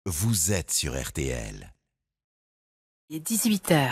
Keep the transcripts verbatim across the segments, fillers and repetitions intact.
Vous êtes sur R T L. Il est dix-huit heures.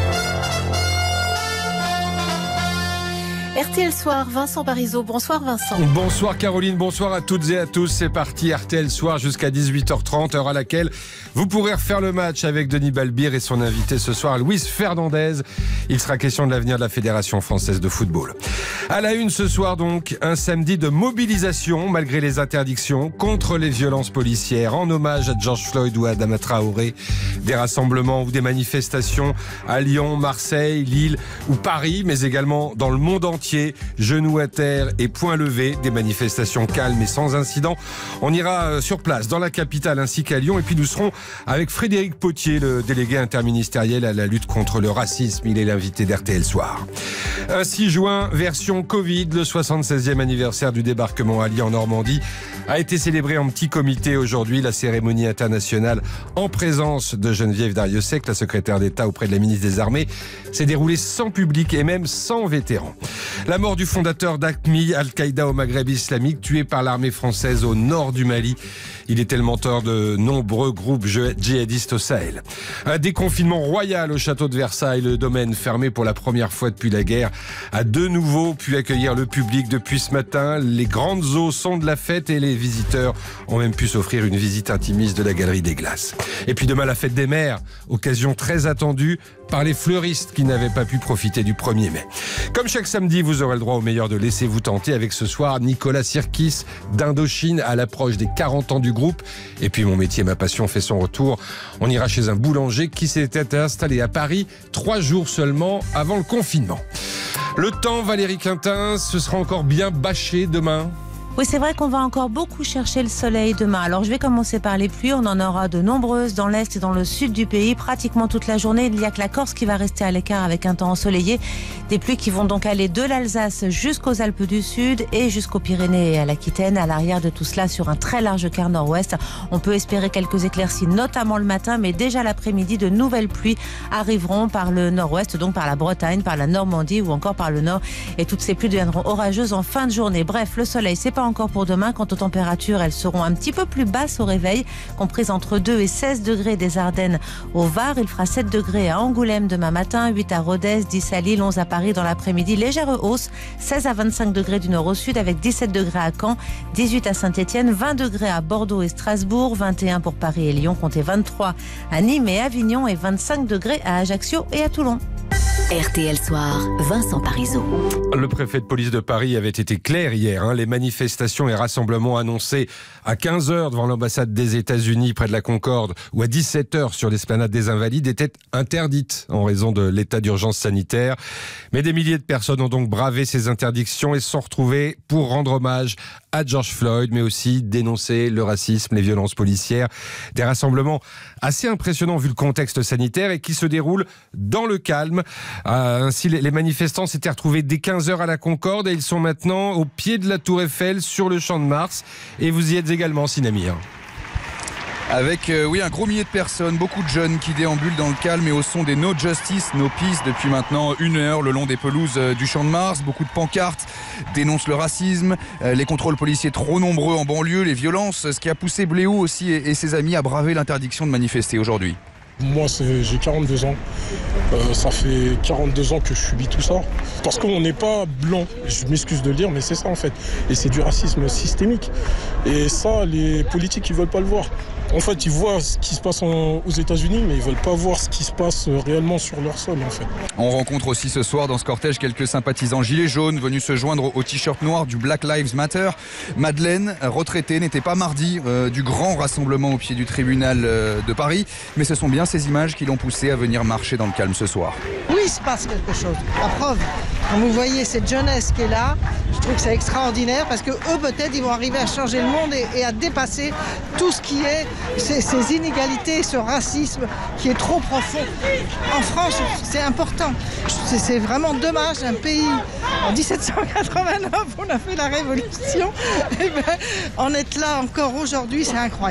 R T L Soir, Vincent Parisot. Bonsoir Vincent. Bonsoir Caroline, bonsoir à toutes et à tous. C'est parti, R T L Soir jusqu'à dix-huit heures trente, heure à laquelle vous pourrez refaire le match avec Denis Balbir et son invité ce soir, Luis Fernandez. Il sera question de l'avenir de la Fédération française de football. À la une ce soir donc, un samedi de mobilisation malgré les interdictions contre les violences policières, en hommage à George Floyd ou à Adama Traoré. Des rassemblements ou des manifestations à Lyon, Marseille, Lille ou Paris, mais également dans le monde entier. Genoux à terre et poings levés, des manifestations calmes et sans incident. On ira sur place dans la capitale ainsi qu'à Lyon, et puis nous serons avec Frédéric Potier, le délégué interministériel à la lutte contre le racisme. Il est l'invité d'R T L Soir. Un six juin, version Covid, le soixante-seizième anniversaire du débarquement allié en Normandie a été célébré en petit comité aujourd'hui. La cérémonie internationale en présence de Geneviève Darrieussecq, la secrétaire d'État auprès de la ministre des Armées, s'est déroulée sans public et même sans vétérans. La mort du fondateur d'A Q M I, Al-Qaïda au Maghreb islamique, tué par l'armée française au nord du Mali. Il était le mentor de nombreux groupes djihadistes au Sahel. Un déconfinement royal au château de Versailles, le domaine fermé pour la première fois depuis la guerre, a de nouveau pu accueillir le public depuis ce matin. Les grandes eaux sont de la fête et les visiteurs ont même pu s'offrir une visite intimiste de la Galerie des Glaces. Et puis demain, la fête des mères, occasion très attendue par les fleuristes qui n'avaient pas pu profiter du premier mai. Comme chaque samedi, vous aurez le droit au meilleur de Laissez-vous tenter avec ce soir Nicolas Sirkis d'Indochine à l'approche des quarante ans du groupe. Et puis Mon métier, ma passion fait son retour. On ira chez un boulanger qui s'était installé à Paris trois jours seulement avant le confinement. Le temps, Valérie Quintin, ce sera encore bien bâché demain. Oui, c'est vrai qu'on va encore beaucoup chercher le soleil demain. Alors, je vais commencer par les pluies. On en aura de nombreuses dans l'est et dans le sud du pays, pratiquement toute la journée. Il n'y a que la Corse qui va rester à l'écart avec un temps ensoleillé. Des pluies qui vont donc aller de l'Alsace jusqu'aux Alpes du Sud et jusqu'aux Pyrénées et à l'Aquitaine. À l'arrière de tout cela, sur un très large quart nord-ouest, on peut espérer quelques éclaircies, notamment le matin, mais déjà l'après-midi, de nouvelles pluies arriveront par le nord-ouest, donc par la Bretagne, par la Normandie ou encore par le nord. Et toutes ces pluies deviendront orageuses en fin de journée. Bref, le soleil, c'est pas encore pour demain. Quant aux températures, elles seront un petit peu plus basses au réveil, comprises entre deux et seize degrés des Ardennes au Var. Il fera sept degrés à Angoulême demain matin, huit à Rodez, dix à Lille, onze à Paris dans l'après-midi. Légère hausse, seize à vingt-cinq degrés du nord au sud, avec dix-sept degrés à Caen, dix-huit à Saint-Étienne, vingt degrés à Bordeaux et Strasbourg, vingt et un pour Paris et Lyon, comptez vingt-trois à Nîmes et Avignon et vingt-cinq degrés à Ajaccio et à Toulon. R T L Soir, Vincent Parisot. Le préfet de police de Paris avait été clair hier. Hein, les manifestations et rassemblements annoncés à quinze heures devant l'ambassade des États-Unis près de la Concorde ou à dix-sept heures sur l'esplanade des Invalides étaient interdites en raison de l'état d'urgence sanitaire. Mais des milliers de personnes ont donc bravé ces interdictions et se sont retrouvées pour rendre hommage à George Floyd, mais aussi dénoncer le racisme, les violences policières. Des rassemblements assez impressionnants vu le contexte sanitaire et qui se déroulent dans le calme. Euh, ainsi, les manifestants s'étaient retrouvés dès quinze heures à la Concorde et ils sont maintenant au pied de la Tour Eiffel sur le Champ de Mars. Et vous y êtes également, Sinamir. Avec euh, oui, un gros millier de personnes, beaucoup de jeunes qui déambulent dans le calme et au son des No Justice, No Peace depuis maintenant une heure le long des pelouses euh, du Champ de Mars. Beaucoup de pancartes dénoncent le racisme, euh, les contrôles policiers trop nombreux en banlieue, les violences, ce qui a poussé Bléou aussi et, et ses amis à braver l'interdiction de manifester aujourd'hui. Moi, c'est, j'ai quarante-deux ans. Euh, ça fait quarante-deux ans que je subis tout ça. Parce qu'on n'est pas blanc. Je m'excuse de le dire, mais c'est ça en fait. Et c'est du racisme systémique. Et ça, les politiques, ils veulent pas le voir. En fait, ils voient ce qui se passe en, aux États-Unis, mais ils veulent pas voir ce qui se passe réellement sur leur sol, en fait. On rencontre aussi ce soir dans ce cortège quelques sympathisants gilets jaunes venus se joindre au t-shirt noir du Black Lives Matter. Madeleine, retraitée, n'était pas mardi euh, du grand rassemblement au pied du tribunal euh, de Paris, mais ce sont bien ces images qui l'ont poussée à venir marcher dans le calme ce soir. Oui, il se passe quelque chose. La preuve, quand vous voyez cette jeunesse qui est là, je trouve que c'est extraordinaire parce que eux peut-être ils vont arriver à changer le monde et, et à dépasser tout ce qui est ces, ces inégalités, ce racisme qui est trop profond. En France, c'est important. C'est, c'est vraiment dommage, un pays en dix-sept cent quatre-vingt-neuf, on a fait la révolution. Et ben, en être là encore aujourd'hui, c'est incroyable.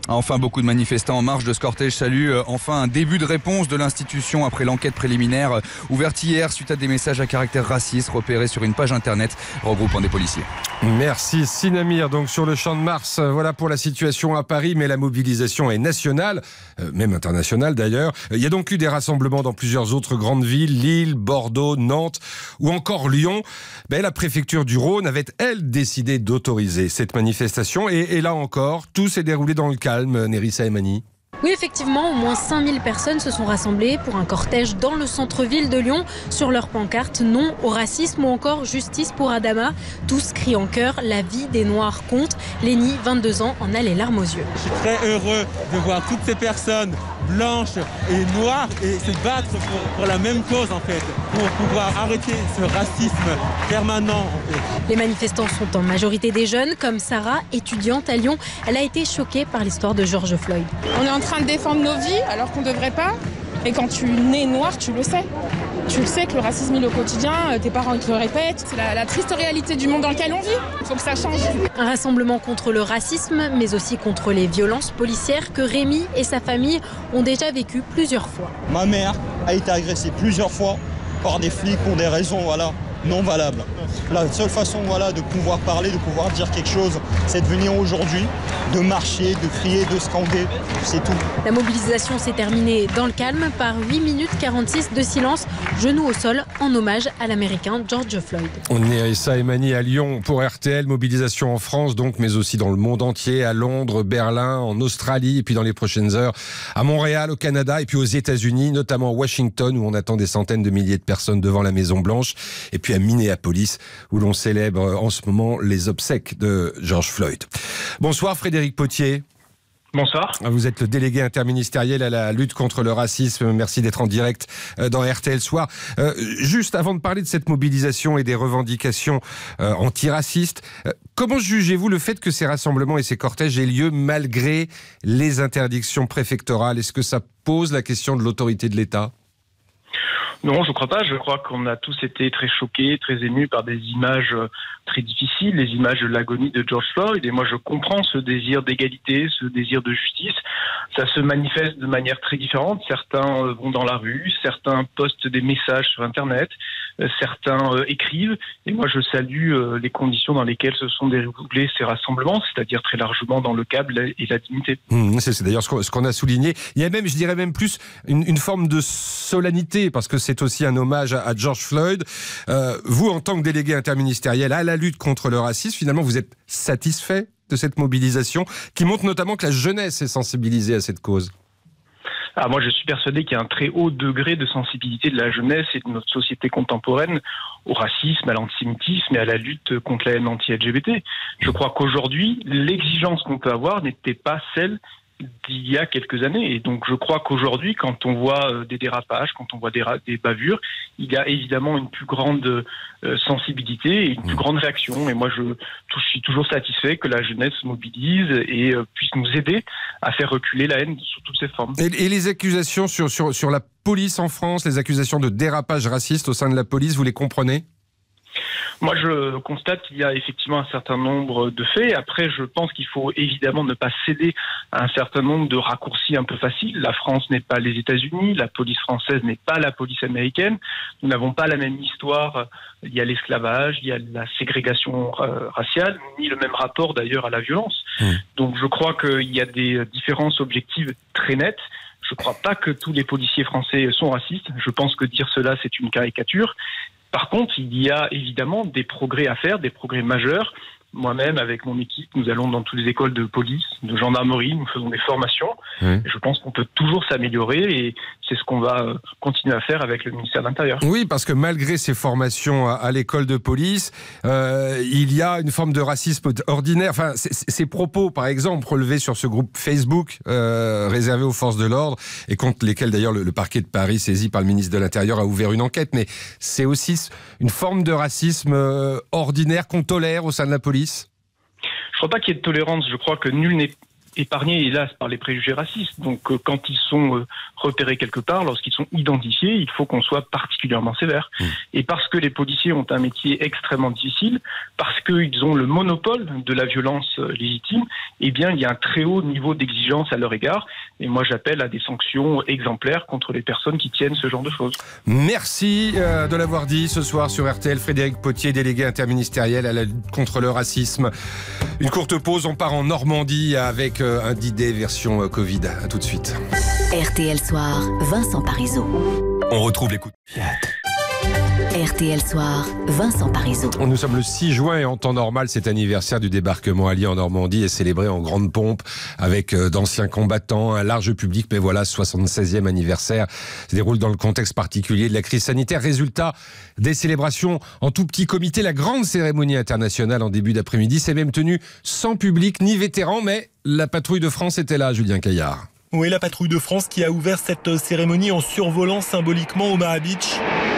Enfin, beaucoup de manifestants en marge de ce cortège saluent enfin un début de réponse de l'institution après l'enquête préliminaire ouverte hier suite à des messages à caractère raciste repérés sur une page internet regroupant des policiers. Merci Sinamir. Donc sur le Champ de Mars, voilà pour la situation à Paris, mais la mobilisation est nationale, euh, même internationale d'ailleurs. Il y a donc eu des rassemblements dans plusieurs autres grandes villes, Lille, Bordeaux, Nantes ou encore Lyon. Ben, la préfecture du Rhône avait, elle, décidé d'autoriser cette manifestation et, et là encore, tout s'est déroulé dans le calme. Nérissa Emani. Oui, effectivement, au moins cinq mille personnes se sont rassemblées pour un cortège dans le centre-ville de Lyon. Sur leur pancarte, non au racisme ou encore justice pour Adama. Tous crient en chœur, la vie des Noirs compte. Lénie, vingt-deux ans, en a les larmes aux yeux. Je suis très heureux de voir toutes ces personnes blanches et noires et se battre pour, pour la même cause en fait, pour pouvoir arrêter ce racisme permanent en fait. Les manifestants sont en majorité des jeunes, comme Sarah, étudiante à Lyon. Elle a été choquée par l'histoire de George Floyd. On est en train de défendre nos vies alors qu'on ne devrait pas. Et quand tu nais noir, tu le sais. Tu le sais que le racisme est au quotidien, tes parents ils te le répètent. C'est la, la triste réalité du monde dans lequel on vit. Il faut que ça change. Un rassemblement contre le racisme, mais aussi contre les violences policières que Rémi et sa famille ont déjà vécu plusieurs fois. Ma mère a été agressée plusieurs fois par des flics pour des raisons voilà, non valables. La seule façon voilà, de pouvoir parler, de pouvoir dire quelque chose, c'est de venir aujourd'hui, de marcher, de crier, de scander, c'est tout. La mobilisation s'est terminée dans le calme par huit minutes quarante-six de silence, genoux au sol, en hommage à l'Américain George Floyd. On est à Issa Emani à Lyon pour R T L, mobilisation en France donc, mais aussi dans le monde entier, à Londres, Berlin, en Australie, et puis dans les prochaines heures à Montréal, au Canada, et puis aux États-Unis, notamment à Washington, où on attend des centaines de milliers de personnes devant la Maison-Blanche, et puis à Minneapolis, où l'on célèbre en ce moment les obsèques de George Floyd. Bonsoir Frédéric Potier. Bonsoir. Vous êtes le délégué interministériel à la lutte contre le racisme. Merci d'être en direct dans R T L Soir. Euh, juste avant de parler de cette mobilisation et des revendications euh, antiracistes, euh, comment jugez-vous le fait que ces rassemblements et ces cortèges aient lieu malgré les interdictions préfectorales? Est-ce que ça pose la question de l'autorité de l'État ? Non, je ne crois pas. Je crois qu'on a tous été très choqués, très émus par des images très difficiles, les images de l'agonie de George Floyd. Et moi, je comprends ce désir d'égalité, ce désir de justice. Ça se manifeste de manière très différente. Certains vont dans la rue, certains postent des messages sur Internet, certains écrivent. Et moi, je salue les conditions dans lesquelles se sont déroulés ces rassemblements, c'est-à-dire très largement dans le câble et la dignité. Mmh, c'est, c'est d'ailleurs ce qu'on a souligné. Il y a même, je dirais même plus, une, une forme de solennité, parce que c'est aussi un hommage à, à George Floyd. Euh, vous, en tant que délégué interministériel à la lutte contre le racisme, finalement, vous êtes satisfait de cette mobilisation qui montre notamment que la jeunesse est sensibilisée à cette cause? Ah, moi, je suis persuadé qu'il y a un très haut degré de sensibilité de la jeunesse et de notre société contemporaine au racisme, à l'antisémitisme et à la lutte contre la haine anti-L G B T. Je crois qu'aujourd'hui, l'exigence qu'on peut avoir n'était pas celle d'il y a quelques années. Et donc, je crois qu'aujourd'hui, quand on voit des dérapages, quand on voit des, ra- des bavures, il y a évidemment une plus grande euh, sensibilité et une plus grande réaction. Et moi, je, je suis toujours satisfait que la jeunesse se mobilise et euh, puisse nous aider à faire reculer la haine sous toutes ses formes. Et, et les accusations sur, sur, sur la police en France, les accusations de dérapage raciste au sein de la police, vous les comprenez ? Moi, je constate qu'il y a effectivement un certain nombre de faits. Après, je pense qu'il faut évidemment ne pas céder à un certain nombre de raccourcis un peu faciles. La France n'est pas les États-Unis, la police française n'est pas la police américaine. Nous n'avons pas la même histoire. Il y a l'esclavage, il y a la ségrégation raciale, ni le même rapport d'ailleurs à la violence. Mmh. Donc, je crois qu'il y a des différences objectives très nettes. Je ne crois pas que tous les policiers français sont racistes. Je pense que dire cela, c'est une caricature. Par contre, il y a évidemment des progrès à faire, des progrès majeurs. Moi-même, avec mon équipe, nous allons dans toutes les écoles de police, de gendarmerie, nous faisons des formations. Oui. Je pense qu'on peut toujours s'améliorer et c'est ce qu'on va continuer à faire avec le ministère de l'Intérieur. Oui, parce que malgré ces formations à, à l'école de police, euh, il y a une forme de racisme ordinaire. Enfin, ces propos, par exemple, relevés sur ce groupe Facebook euh, réservé aux forces de l'ordre et contre lesquels d'ailleurs le, le parquet de Paris, saisi par le ministre de l'Intérieur, a ouvert une enquête. Mais c'est aussi une forme de racisme euh, ordinaire qu'on tolère au sein de la police. Je ne crois pas qu'il y ait de tolérance. Je crois que nul n'est épargnés, hélas, par les préjugés racistes. Donc, euh, quand ils sont euh, repérés quelque part, lorsqu'ils sont identifiés, il faut qu'on soit particulièrement sévère. Mmh. Et parce que les policiers ont un métier extrêmement difficile, parce qu'ils ont le monopole de la violence euh, légitime, eh bien, il y a un très haut niveau d'exigence à leur égard. Et moi, j'appelle à des sanctions exemplaires contre les personnes qui tiennent ce genre de choses. Merci euh, de l'avoir dit ce soir sur R T L. Frédéric Potier, délégué interministériel à la lutte contre le racisme. Une courte pause, on part en Normandie avec euh, un D-Day version euh, Covid. À tout de suite. R T L Soir, Vincent Parisot. On retrouve les coups de R T L Soir, Vincent Parisot. Nous sommes le six juin et en temps normal, cet anniversaire du débarquement allié en Normandie est célébré en grande pompe avec euh, d'anciens combattants, un large public. Mais voilà, soixante-seizième anniversaire se déroule dans le contexte particulier de la crise sanitaire. Résultat des célébrations en tout petit comité. La grande cérémonie internationale en début d'après-midi s'est même tenue sans public ni vétérans, mais la patrouille de France était là, Julien Caillard. Oui, la patrouille de France qui a ouvert cette cérémonie en survolant symboliquement Omaha Beach.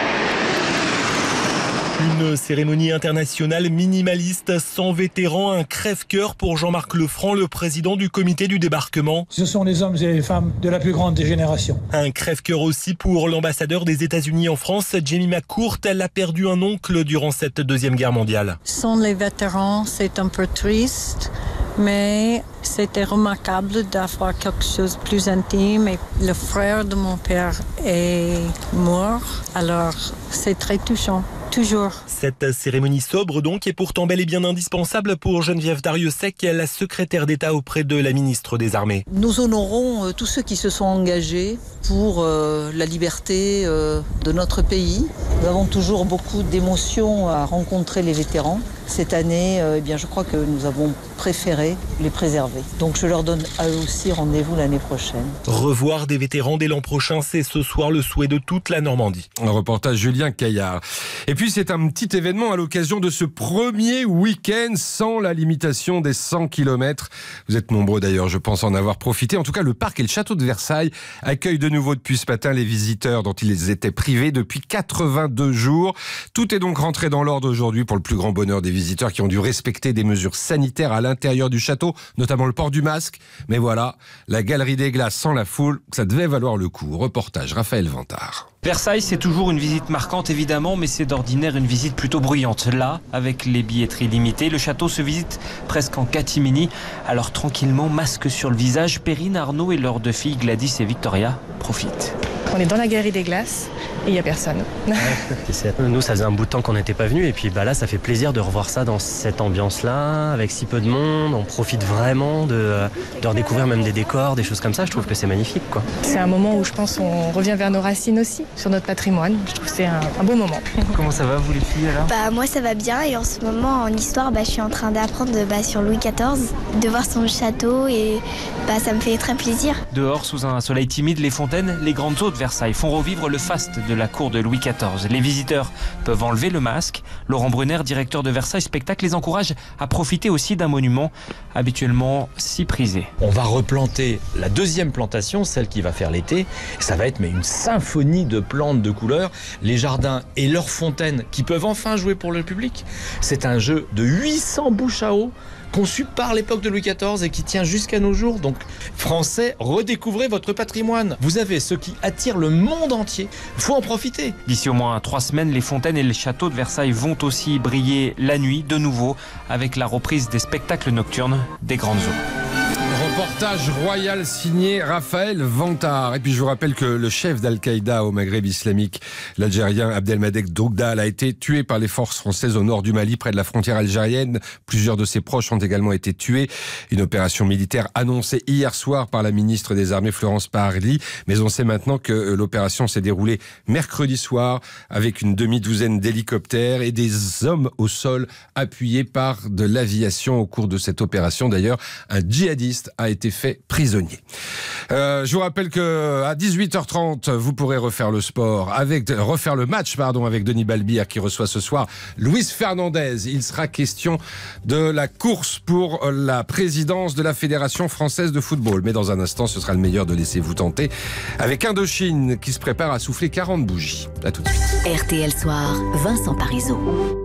Une cérémonie internationale minimaliste, sans vétérans, un crève-cœur pour Jean-Marc Lefranc, le président du comité du débarquement. Ce sont les hommes et les femmes de la plus grande des générations. Un crève-cœur aussi pour l'ambassadeur des États-Unis en France, Jamie McCourt. Elle a perdu un oncle durant cette deuxième guerre mondiale. Sans les vétérans, c'est un peu triste. Mais c'était remarquable d'avoir quelque chose de plus intime. Et le frère de mon père est mort, alors c'est très touchant. Toujours. Cette cérémonie sobre donc est pourtant bel et bien indispensable pour Geneviève Darrieussecq, la secrétaire d'État auprès de la ministre des Armées. Nous honorons euh, tous ceux qui se sont engagés pour euh, la liberté euh, de notre pays. Nous avons toujours beaucoup d'émotions à rencontrer les vétérans. Cette année, euh, eh bien, je crois que nous avons préféré les préserver. Donc je leur donne à eux aussi rendez-vous l'année prochaine. Revoir des vétérans dès l'an prochain, c'est ce soir le souhait de toute la Normandie. Un reportage Julien Caillard. Et puis c'est un petit événement à l'occasion de ce premier week-end sans la limitation des cent kilomètres. Vous êtes nombreux d'ailleurs, je pense en avoir profité. En tout cas, le parc et le château de Versailles accueillent de nouveau depuis ce matin les visiteurs dont ils étaient privés depuis quatre-vingt-deux jours. Tout est donc rentré dans l'ordre aujourd'hui pour le plus grand bonheur des visiteurs qui ont dû respecter des mesures sanitaires à l'intérieur du château, notamment le port du masque. Mais voilà, la galerie des glaces sans la foule, ça devait valoir le coup. Reportage Raphaël Vantard. Versailles, c'est toujours une visite marquante évidemment, mais c'est d'ordinaire une visite plutôt bruyante. Là, avec les billetteries limitées, le château se visite presque en catimini. Alors tranquillement, masque sur le visage, Perrine, Arnaud et leurs deux filles Gladys et Victoria profitent. On est dans la galerie des glaces et il n'y a personne. Ouais, nous, ça faisait un bout de temps qu'on n'était pas venus et puis bah là, ça fait plaisir de revoir ça dans cette ambiance-là, avec si peu de monde. On profite vraiment de, de redécouvrir même des décors, des choses comme ça. Je trouve que c'est magnifique, quoi. C'est un moment où je pense on revient vers nos racines aussi, sur notre patrimoine. Je trouve que c'est un, un beau moment. Comment ça va, vous les filles, alors? Bah moi, ça va bien et en ce moment, en histoire, bah, je suis en train d'apprendre bah, sur Louis quatorze, de voir son château et bah, ça me fait très plaisir. Dehors, sous un soleil timide, les fontaines, les grandes eaux de Versailles font revivre le faste de la cour de Louis quatorze. Les visiteurs peuvent enlever le masque. Laurent Brunner, directeur de Versailles Spectacle, les encourage à profiter aussi d'un monument habituellement si prisé. On va replanter la deuxième plantation, celle qui va faire l'été. Ça va être mais une symphonie de plantes de couleurs. Les jardins et leurs fontaines qui peuvent enfin jouer pour le public. C'est un jeu de huit cents bouches à eau conçu par l'époque de Louis quatorze et qui tient jusqu'à nos jours. Donc, Français, redécouvrez votre patrimoine. Vous avez ce qui attire le monde entier. Il faut en profiter. D'ici au moins trois semaines, les fontaines et les châteaux de Versailles vont aussi briller la nuit de nouveau avec la reprise des spectacles nocturnes des grandes eaux. Reportage royal signé Raphaël Vantard. Et puis je vous rappelle que le chef d'Al-Qaïda au Maghreb islamique, l'Algérien Abdelmadek Dougdal, a été tué par les forces françaises au nord du Mali, près de la frontière algérienne. Plusieurs de ses proches ont également été tués. Une opération militaire annoncée hier soir par la ministre des Armées Florence Parly. Mais on sait maintenant que l'opération s'est déroulée mercredi soir avec une demi-douzaine d'hélicoptères et des hommes au sol appuyés par de l'aviation. Au cours de cette opération, d'ailleurs, un djihadiste a été fait prisonnier. Euh, je vous rappelle que à dix-huit heures trente, vous pourrez refaire le sport avec refaire le match, pardon, avec Denis Balbir qui reçoit ce soir Luis Fernandez. Il sera question de la course pour la présidence de la Fédération française de football. Mais dans un instant, ce sera le meilleur de laisser-vous tenter avec Indochine qui se prépare à souffler quarante bougies. À tout de suite. R T L Soir, Vincent Parisot.